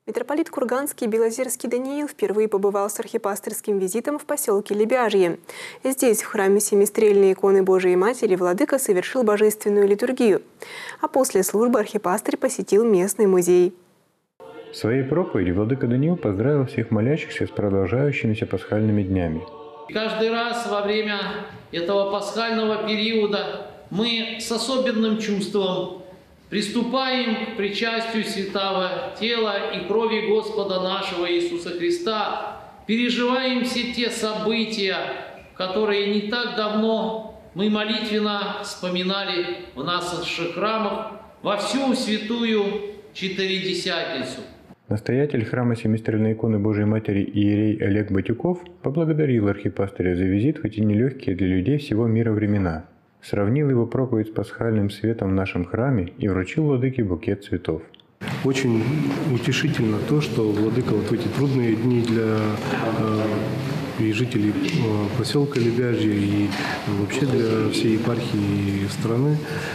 Митрополит Курганский Белозерский Даниил впервые побывал с архипастырским визитом в поселке Лебяжье. Здесь, в храме Семистрельной иконы Божией Матери, владыка совершил божественную литургию. А после службы архипастырь посетил местный музей. В своей проповеди владыка Даниил поздравил всех молящихся с продолжающимися пасхальными днями. Каждый раз во время этого пасхального периода мы с особенным чувством приступаем к причастию святого тела и крови Господа нашего Иисуса Христа, переживаем все те события, которые не так давно мы молитвенно вспоминали в наших храмах во всю святую Четыредесятницу. Настоятель храма Семистрельной иконы Божией Матери иерей Олег Батюков поблагодарил архипастыря за визит в эти нелегкие для людей всего мира времена. Сравнил его проповедь с пасхальным светом в нашем храме и вручил владыке букет цветов. Очень утешительно то, что владыка вот в эти трудные дни для и жителей поселка Лебяжье и вообще для всей епархии и страны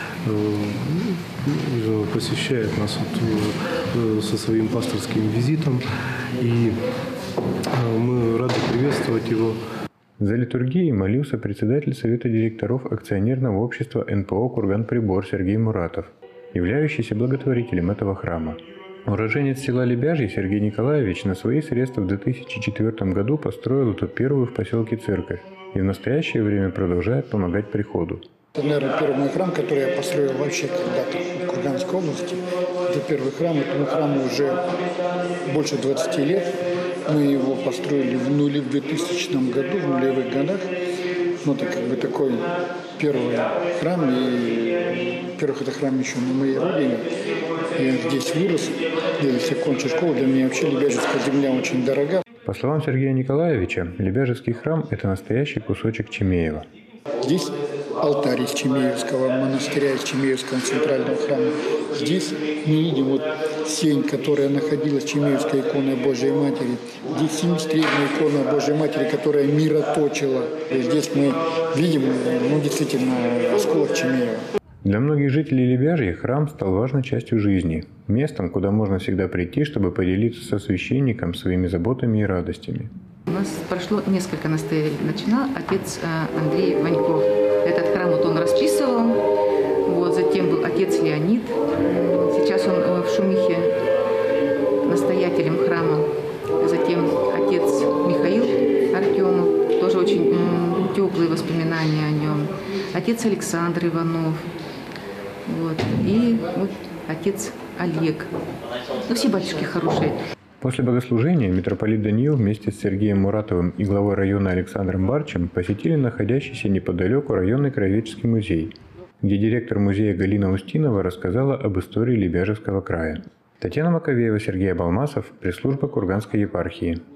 посещает нас вот со своим пасторским визитом, и мы рады приветствовать его. За литургией молился председатель Совета директоров акционерного общества НПО «Курганприбор» Сергей Муратов, являющийся благотворителем этого храма. Уроженец села Лебяжье Сергей Николаевич на свои средства в 2004 году построил эту первую в поселке церковь и в настоящее время продолжает помогать приходу. Это, наверное, первый мой храм, который я построил вообще когда-то в Курганской области. Это первый храм, этому храму уже больше 20 лет. Мы его построили в 2000 году, в нулевых годах. Ну, это как бы такой первый храм, и, во-первых, это храм еще на моей родине. Я здесь вырос, я здесь окончил школу, для меня вообще Лебяжьевская земля очень дорога. По словам Сергея Николаевича, Лебяжевский храм – это настоящий кусочек Чемеева. Здесь алтарь из Чемеевского монастыря, из Чемеевского центрального храма. Здесь мы видим вот сень, которая находилась в Чемеевской иконе Божией Матери. Здесь семистрельная икона Божией Матери, которая мироточила. И здесь мы видим, действительно, осколок Чемеева. Для многих жителей Лебяжья храм стал важной частью жизни, местом, куда можно всегда прийти, чтобы поделиться со священником своими заботами и радостями. У нас прошло несколько настоятелей. Начинал отец Андрей Ваньков. Этот храм вот он расписывал. Вот, затем был отец Леонид. Сейчас он в Шумихе настоятелем храма. Затем отец Михаил Артемов. Тоже очень теплые воспоминания о нем. Отец Александр Иванов. Вот. И вот отец Олег. Ну, все батюшки хорошие. После богослужения митрополит Даниил вместе с Сергеем Муратовым и главой района Александром Барчем посетили находящийся неподалеку районный краеведческий музей, где директор музея Галина Устинова рассказала об истории Лебяжьего края. Татьяна Маковеева, Сергей Балмасов, пресс-служба Курганской епархии.